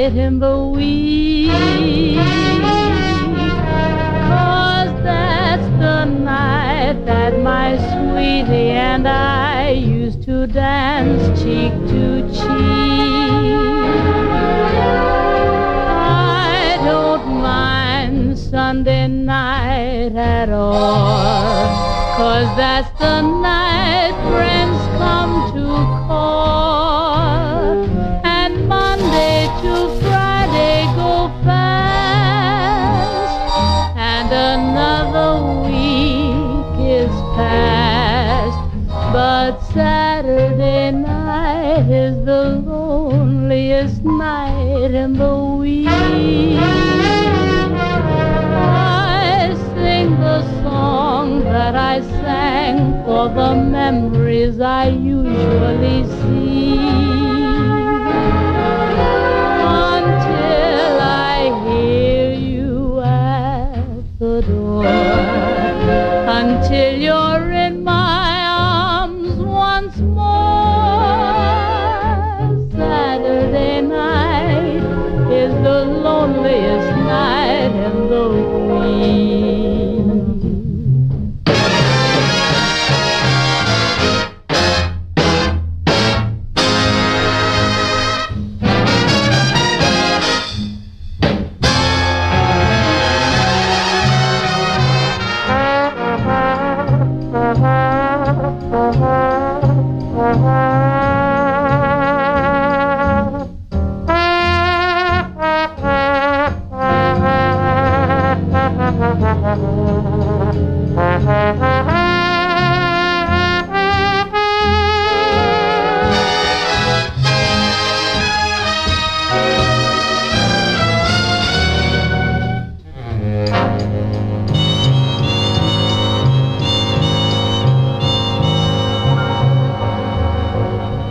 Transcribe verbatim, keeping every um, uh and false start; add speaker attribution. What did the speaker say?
Speaker 1: night in the week, 'cause that's the night that my sweetie and I used to dance cheek to cheek. I don't mind Sunday night at all, 'cause that's the night friends come to call, and Monday to Friday go fast, and another week is past. But Saturday night is the loneliest night in the week. I sing the song that I sang for the memories I usually see, until I hear you at the door.